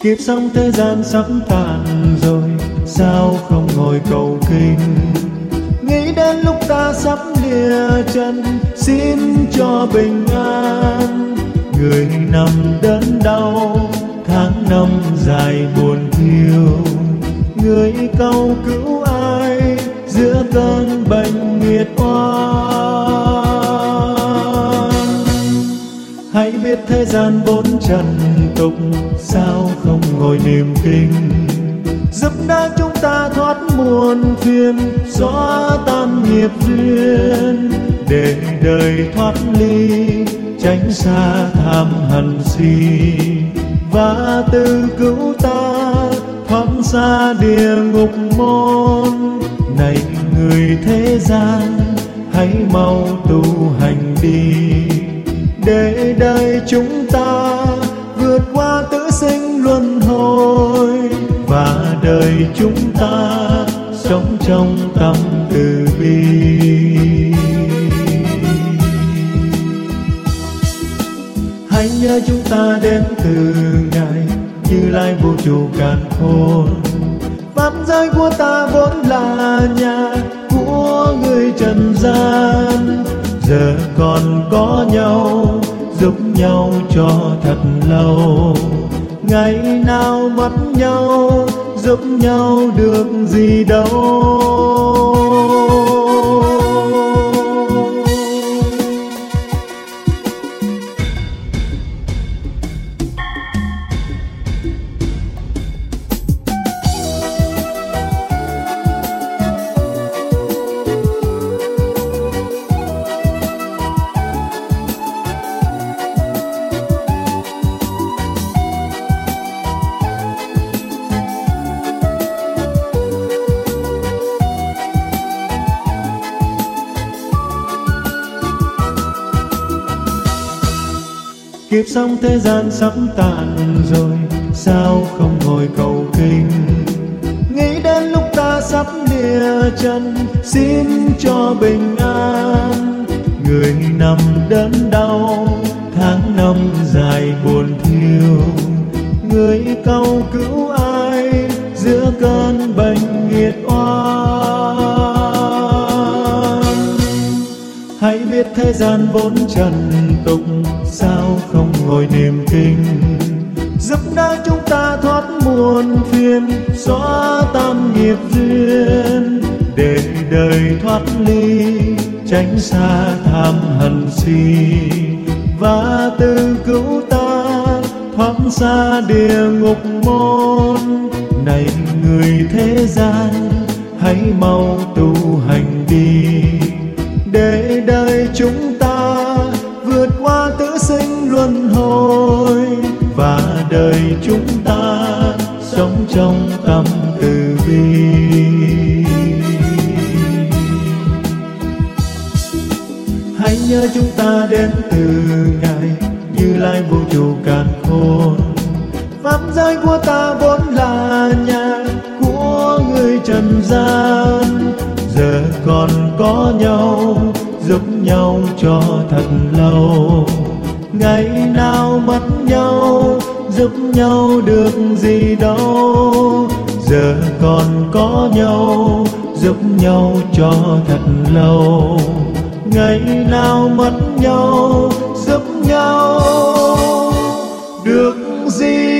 Kiếp sống thế gian sắp tàn rồi, sao không ngồi cầu kinh? Nghĩ đến lúc ta sắp lìa chân, xin cho bình an. Người nằm đớn đau, tháng năm dài buồn thiêu. Người cầu cứu ai giữa cơn bệnh nghiệt oan? Hãy biết thế gian bốn trần tục, sao không ngồi niệm kinh? Giúp đỡ chúng ta thoát muôn phiền, xóa tan nghiệp duyên, để đời thoát ly, tránh xa tham hận si. Và từ cứu ta thoát xa địa ngục môn. Này người thế gian, hãy mau tu hành đi, để đời chúng ta vượt qua tử sinh luân hồi. Và đời chúng ta sống trong tâm từ bi. Hãy nhớ chúng ta đến từ ngày Như Lai vũ trụ càn khôn. Pháp giới của ta vốn là nhà của người trần gian. Giờ còn có nhau, giúp nhau cho thật lâu. Ngày nào mất nhau, giúp nhau được gì đâu. Kiếp sống thế gian sắp tàn rồi, sao không ngồi cầu kinh? Nghĩ đến lúc ta sắp lìa chân, xin cho bình an. Người nằm đớn đau, tháng năm dài buồn thiêu. Người cầu cứu ai giữa cơn bệnh nghiệt oan? Hãy biết thế gian vốn trần tục, sao không ngồi niệm kinh? Giúp đỡ chúng ta thoát muôn phiền, xóa tan nghiệp duyên, để đời thoát ly, tránh xa tham hận si. Và từ cứu ta thoát xa địa ngục môn. Này người thế gian, hãy mau tu hành đi, để đời chúng ta vượt qua tử sinh luân hồi. Và đời chúng ta sống trong tâm từ bi. Hãy nhớ chúng ta đến từ ngày Như Lai vũ trụ càn khôn. Pháp giới của ta vốn là nhà của người trần gian. Giờ còn có nhau, giúp nhau cho thật lâu. Ngày nào mất nhau, giúp nhau được gì đâu. Giờ còn có nhau, giúp nhau cho thật lâu. Ngày nào mất nhau, giúp nhau được gì